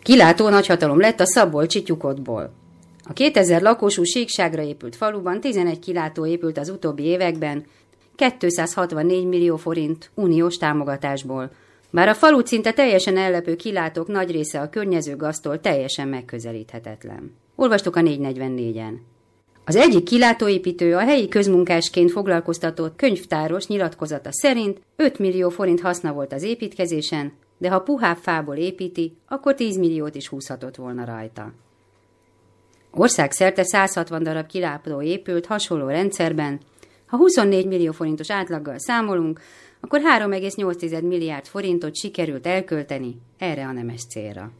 Kilátó nagyhatalom lett a szabolcsi Tyukodból. A 2000 lakosú síkságra épült faluban 11 kilátó épült az utóbbi években, 264 millió forint uniós támogatásból, bár a falut szinte teljesen ellepő kilátók nagy része a környező gaztól teljesen megközelíthetetlen. Olvastuk a 444-en. Az egyik kilátóépítő a helyi közmunkásként foglalkoztatott könyvtáros nyilatkozata szerint 5 millió forint haszna volt az építkezésen, de ha puhább fából építi, akkor 10 milliót is húzhatott volna rajta. Országszerte 160 darab kilátó épült hasonló rendszerben. Ha 24 millió forintos átlaggal számolunk, akkor 3,8 milliárd forintot sikerült elkölteni erre a nemes célra.